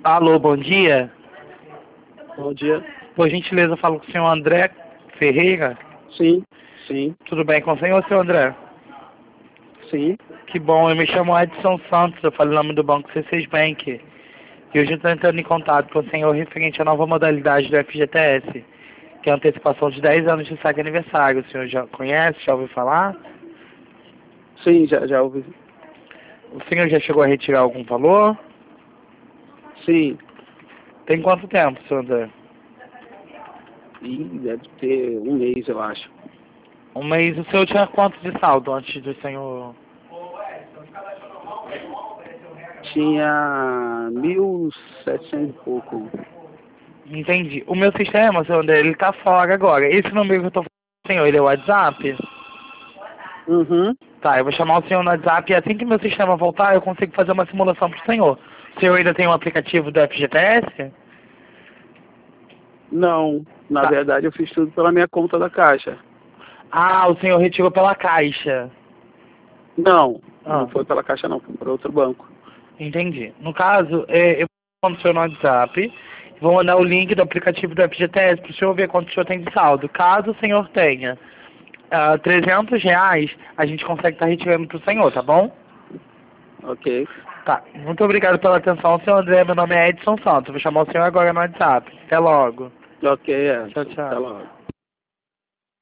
Alô, bom dia. Bom dia. Por gentileza, eu falo com o senhor André Ferreira. Sim, sim, Tudo bem com o senhor, senhor André? sim. Que bom, eu me chamo Edson Santos, eu falo em nome do Banco C6 Bank. E hoje eu estou entrando em contato com o senhor referente à nova modalidade do FGTS, que é a antecipação de 10 anos de saque aniversário. O senhor já conhece, já ouviu falar? Sim, já ouvi. O senhor já chegou a retirar algum valor? Sim. Tem quanto tempo, senhor André? E deve ter um mês, eu acho. Um mês. O senhor tinha quanto de saldo antes do senhor... Tinha 1.700 e pouco. Entendi. O meu sistema, senhor André, ele tá fora agora. Esse número que eu tô falando com o senhor, ele é o WhatsApp? Uhum. Tá, eu vou chamar o senhor no WhatsApp e assim que meu sistema voltar, eu consigo fazer uma simulação pro senhor. O senhor ainda tem um aplicativo do FGTS? Não, na Tá. verdade eu fiz tudo pela minha conta da Caixa. Ah, o senhor retirou pela Caixa. Não, não Ah, foi pela Caixa não, foi para outro banco. entendi. No caso, eu vou mandar o senhor no WhatsApp, vou mandar o link do aplicativo do FGTS pro senhor ver quanto o senhor tem de saldo. Caso o senhor tenha R$ 300, a gente consegue estar retirando pro senhor, tá bom? Ok. Tá, muito obrigado pela atenção, senhor André. Meu nome é Edson Santos. Vou chamar o senhor agora no WhatsApp. Até logo. Ok, Tchau, Edson. Até tchau. logo.